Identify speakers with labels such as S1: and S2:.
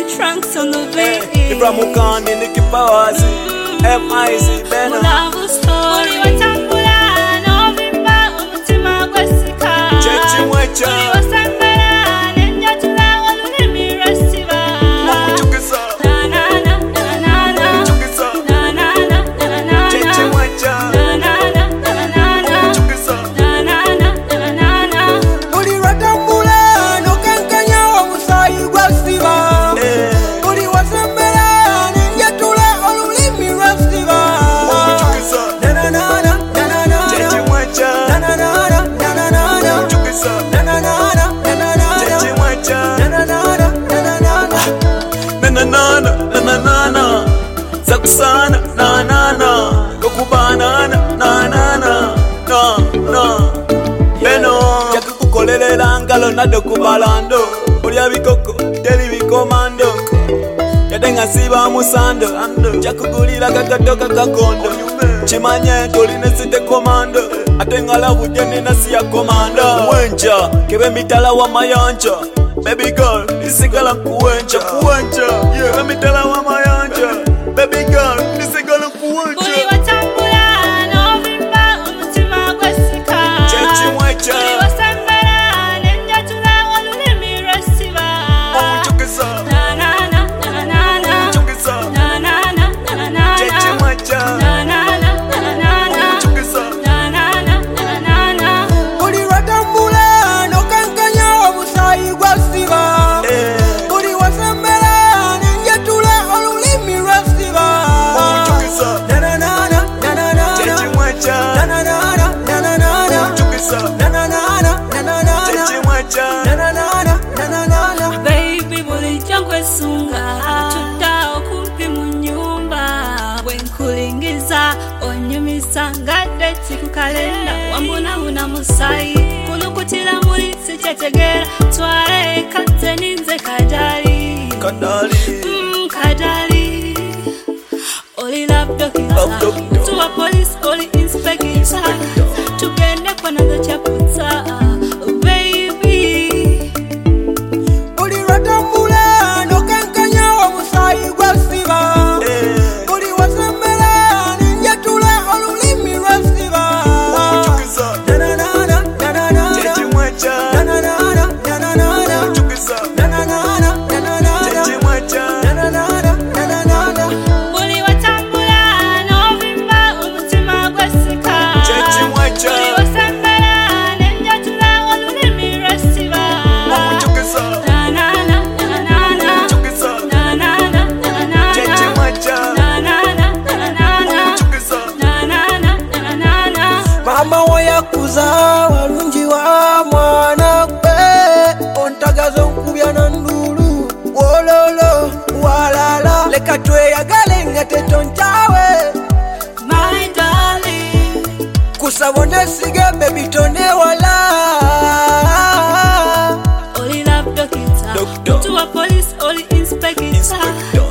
S1: trunks on the beat.
S2: Ibra Mukandi Nicky Powers M.I.Z. Bena
S1: Love story watambula no vimba umutima gwesika.
S2: Chechi mwecha
S1: Wasambala nenja tula walulimi resiva.
S2: Chukisa
S1: Na na na na na na.
S2: Chukisa
S1: Na na na na na.
S2: Chechi mwecha
S1: Na na na na na na.
S2: Chukisa
S1: Na na na na na na.
S3: Uli watambula no kankanya wa musayi gwesiva. Uli wasambala nenja tula walulimi resiva.
S2: Chukisa
S3: Na na na na na na.
S2: Chechi mwecha
S3: Na na na na na na na.
S2: Chukisa
S3: Na na na na na na.
S2: Chechi mwecha
S3: Na na na na na na.
S2: Na Zakusana na Kokubanana na Beno Yakukukolelela ngalo nado kubalando Olya bikoko teli bikomando Yadenga siba musando Jakugulila kakatoka kakondo Chimanye toline site komando Atenga la wujeni nasi ya komanda Kuwencha, kebe mitala wa mayanja Baby girl, isigala kuwencha Kebe mitala wa mayanja Baby girl, isigala kuwencha
S1: Uli watambula no vimba umutima gwesika.
S2: Chechi mwecha
S1: Uli wasambala nenja tula walulimi resiva.
S2: Chukisa
S1: Na na na na na na.
S2: Chukisa
S1: Na na na na na.
S2: Chechi mwecha
S1: Na na na na na na.
S2: Chukisa
S1: Na na na na na na.
S3: Uli watambula no kankanya wa musayi gwesiva. Uli wasambala nenja tula walulimi resiva.
S2: Chukisa
S3: Na na na na na na.
S2: Chechi mwecha
S3: Na na na na na.
S2: Chukisa
S3: Na na na na na.
S2: Chechi mwecha
S3: Na na na na.
S1: Baby bulijangwe sunga tuta okumpi munyumba bwenkulingiza onyumisa ngadde tikukalenda wambona una musayi kulukutira muli sikyetegera twale katze ninze kadali kadali oli love doctor tuwa police oli inspector tugende kwa nazo chaputa baby.
S3: Uli watambula no kankanya wa musayi gwesiva. Uli wasambala nenja tula walulimi resiva.
S2: Chukisa
S3: Na na na na.
S2: Chechi mwecha
S3: Na na na.
S2: Chukisa
S3: Na na na.
S2: Chechi mwecha
S3: Na na na.
S1: Uli watambula no vimba umutima gwesika.
S2: Chechi mwecha
S1: Uli wasambala nenja tula walulimi resiva.
S2: Chukisa
S1: Na na na na na.
S2: Chukisa
S1: Na na na na
S2: Chechi
S1: na.
S2: mwecha
S1: Na na na na na.
S2: Chukisa
S1: Na na na na.
S3: Mama wayakuza walungi wa mwana kwe ontagazo nkubya na ndulu wololo walala leka tweyagale nga tetontawe
S1: My darling.
S3: kusabone sige baby tone wala
S1: Oli love doctor.
S2: Doctor.
S1: To a police, oli inspector.